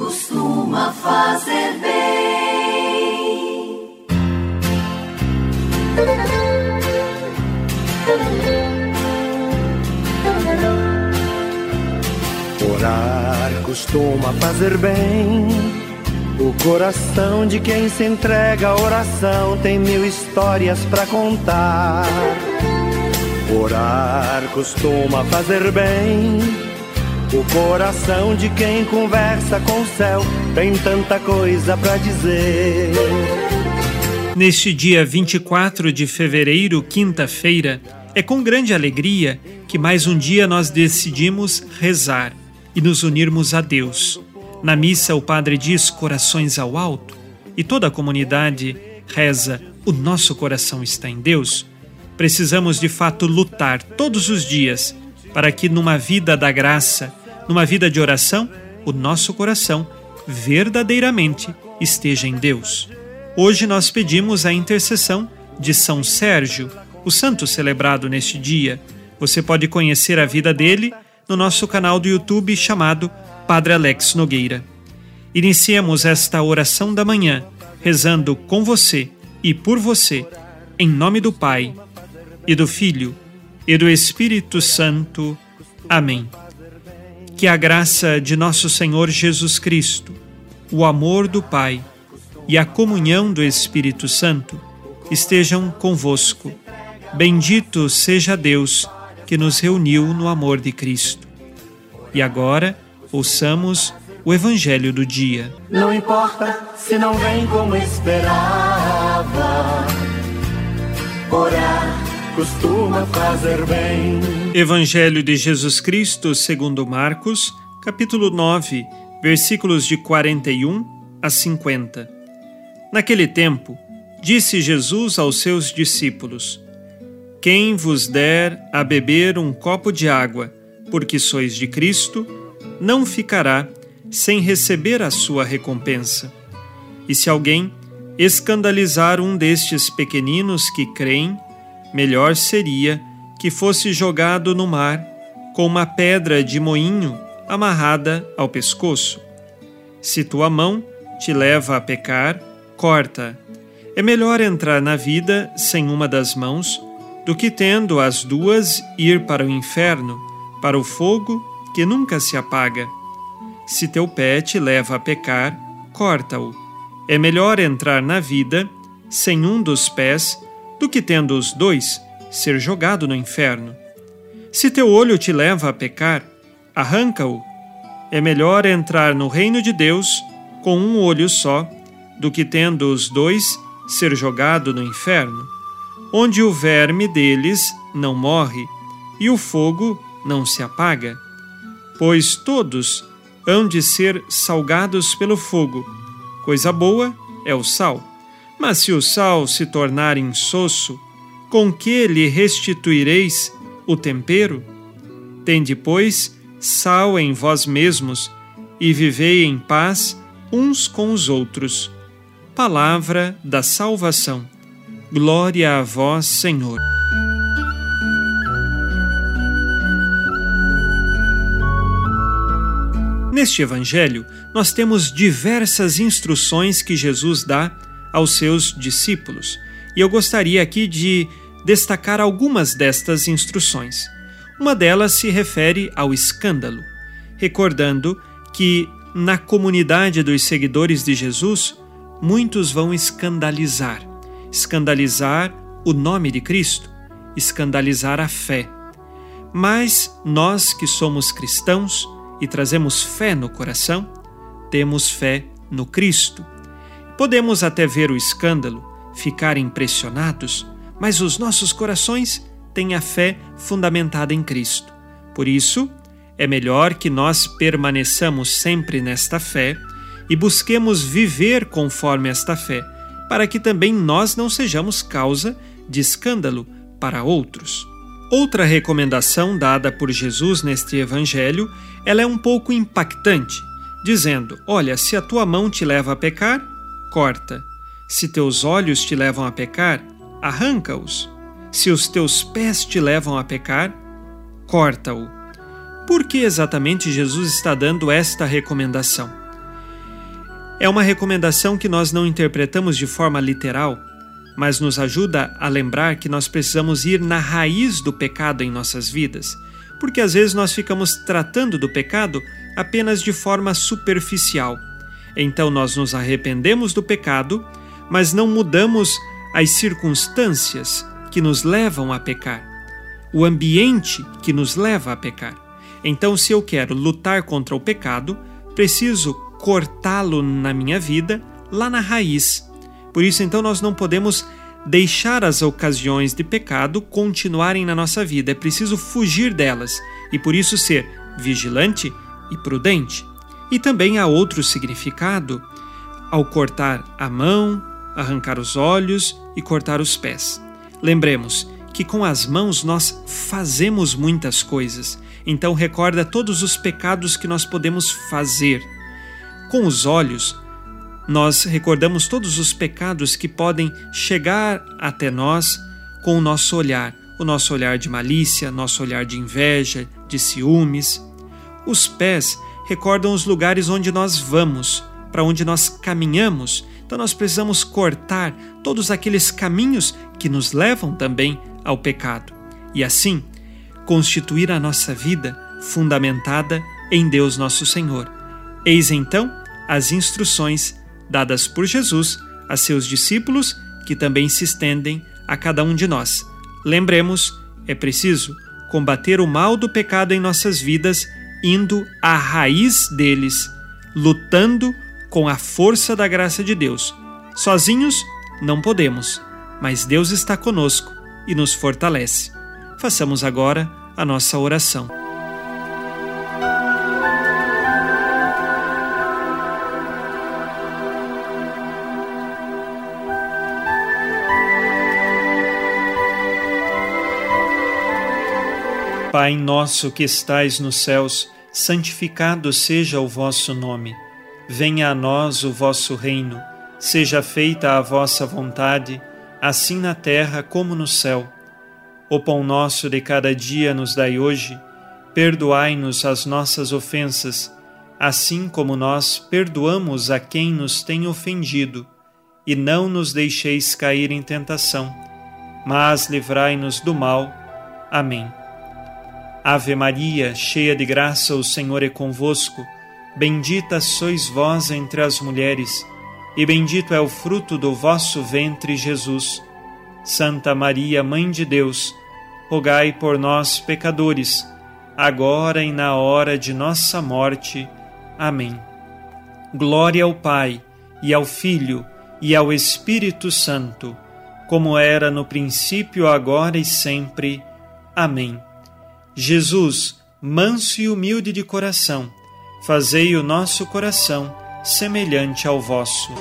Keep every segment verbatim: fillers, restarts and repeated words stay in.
costuma fazer bem. Orar costuma fazer bem. O coração de quem se entrega à oração tem mil histórias pra contar. Orar costuma fazer bem. O coração de quem conversa com o céu tem tanta coisa pra dizer. Neste dia vinte e quatro de fevereiro, quinta-feira, é com grande alegria que mais um dia nós decidimos rezar e nos unirmos a Deus. Na missa, o padre diz corações ao alto e toda a comunidade reza: o nosso coração está em Deus. Precisamos de fato lutar todos os dias para que numa vida da graça, numa vida de oração, o nosso coração verdadeiramente esteja em Deus. Hoje nós pedimos a intercessão de São Sérgio, o santo celebrado neste dia. Você pode conhecer a vida dele no nosso canal do YouTube chamado Padre Alex Nogueira. Iniciemos esta oração da manhã, rezando com você e por você, em nome do Pai, e do Filho, e do Espírito Santo. Amém. Que a graça de nosso Senhor Jesus Cristo, o amor do Pai e a comunhão do Espírito Santo estejam convosco. Bendito seja Deus que nos reuniu no amor de Cristo. E agora, ouçamos o Evangelho do dia. Não importa se não vem como esperava, orar costuma fazer bem. Evangelho de Jesus Cristo segundo Marcos, capítulo nove, versículos de quarenta e um a cinquenta. Naquele tempo, disse Jesus aos seus discípulos: Quem vos der a beber um copo de água, porque sois de Cristo, não ficará sem receber a sua recompensa. E se alguém escandalizar um destes pequeninos que creem, melhor seria que fosse jogado no mar com uma pedra de moinho amarrada ao pescoço. Se tua mão te leva a pecar, corta. É melhor entrar na vida sem uma das mãos do que, tendo as duas, ir para o inferno, para o fogo que nunca se apaga. Se teu pé te leva a pecar, corta-o. É melhor entrar na vida sem um dos pés do que, tendo os dois, ser jogado no inferno. Se teu olho te leva a pecar, arranca-o. É melhor entrar no reino de Deus com um olho só do que, tendo os dois, ser jogado no inferno, onde o verme deles não morre e o fogo não se apaga. Pois todos hão de ser salgados pelo fogo. Coisa boa é o sal. Mas se o sal se tornar insosso, com que lhe restituireis o tempero? Tende, pois, sal em vós mesmos e vivei em paz uns com os outros. Palavra da salvação. Glória a vós, Senhor. Neste Evangelho, nós temos diversas instruções que Jesus dá aos seus discípulos. E eu gostaria aqui de destacar algumas destas instruções. Uma delas se refere ao escândalo, recordando que na comunidade dos seguidores de Jesus, muitos vão escandalizar. Escandalizar o nome de Cristo, escandalizar a fé. Mas nós que somos cristãos e trazemos fé no coração, temos fé no Cristo. Podemos até ver o escândalo, ficar impressionados, mas os nossos corações têm a fé fundamentada em Cristo. Por isso, é melhor que nós permaneçamos sempre nesta fé e busquemos viver conforme esta fé, para que também nós não sejamos causa de escândalo para outros. Outra recomendação dada por Jesus neste Evangelho, ela é um pouco impactante, dizendo: olha, se a tua mão te leva a pecar, corta. Se teus olhos te levam a pecar, arranca-os. Se os teus pés te levam a pecar, corta-o. Por que exatamente Jesus está dando esta recomendação? É uma recomendação que nós não interpretamos de forma literal, mas nos ajuda a lembrar que nós precisamos ir na raiz do pecado em nossas vidas, porque às vezes nós ficamos tratando do pecado apenas de forma superficial. Então nós nos arrependemos do pecado, mas não mudamos as circunstâncias que nos levam a pecar, o ambiente que nos leva a pecar. Então, se eu quero lutar contra o pecado, preciso cortá-lo na minha vida, lá na raiz. Por isso, então, nós não podemos deixar as ocasiões de pecado continuarem na nossa vida. É preciso fugir delas e, por isso, ser vigilante e prudente. E também há outro significado ao cortar a mão, arrancar os olhos e cortar os pés. Lembremos que com as mãos nós fazemos muitas coisas. Então recorda todos os pecados que nós podemos fazer. Com os olhos, nós recordamos todos os pecados que podem chegar até nós com o nosso olhar. O nosso olhar de malícia, nosso olhar de inveja, de ciúmes. Os pés recordam os lugares onde nós vamos, para onde nós caminhamos. Então nós precisamos cortar todos aqueles caminhos que nos levam também ao pecado. E assim, constituir a nossa vida fundamentada em Deus nosso Senhor. Eis então as instruções dadas por Jesus a seus discípulos, que também se estendem a cada um de nós. Lembremos, é preciso combater o mal do pecado em nossas vidas, indo à raiz deles, lutando com a força da graça de Deus. Sozinhos não podemos, mas Deus está conosco e nos fortalece. Façamos agora a nossa oração. Pai nosso que estais nos céus, santificado seja o vosso nome. Venha a nós o vosso reino. Seja feita a vossa vontade, assim na terra como no céu. O pão nosso de cada dia nos dai hoje. Perdoai-nos as nossas ofensas, assim como nós perdoamos a quem nos tem ofendido. E não nos deixeis cair em tentação, mas livrai-nos do mal. Amém. Ave Maria, cheia de graça, o Senhor é convosco. Bendita sois vós entre as mulheres, e bendito é o fruto do vosso ventre, Jesus. Santa Maria, Mãe de Deus, rogai por nós, pecadores, agora e na hora de nossa morte. Amém. Glória ao Pai, e ao Filho, e ao Espírito Santo, como era no princípio, agora e sempre. Amém. Jesus, manso e humilde de coração, fazei o nosso coração semelhante ao vosso.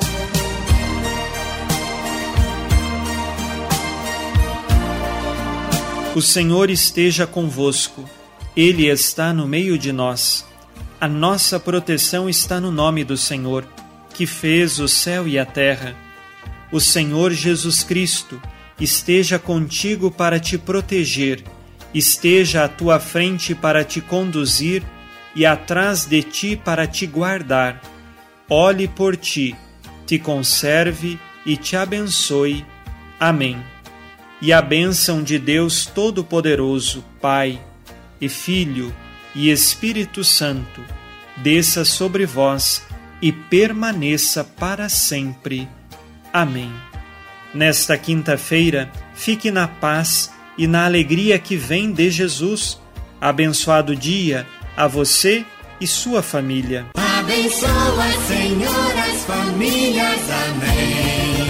O Senhor esteja convosco, Ele está no meio de nós. A nossa proteção está no nome do Senhor, que fez o céu e a terra. O Senhor Jesus Cristo esteja contigo para te proteger, esteja à tua frente para te conduzir e atrás de ti para te guardar. Olhe por ti, te conserve e te abençoe. Amém. E a bênção de Deus Todo-Poderoso, Pai e Filho e Espírito Santo, desça sobre vós e permaneça para sempre. Amém. Nesta quinta-feira, fique na paz e na alegria que vem de Jesus. Abençoado dia a você e sua família. Abençoa, Senhor, as famílias. Amém.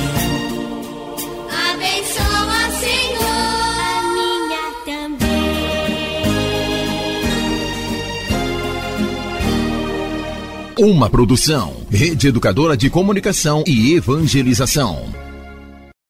Abençoa, Senhor, a minha também. Uma produção, Rede Educadora de Comunicação e Evangelização.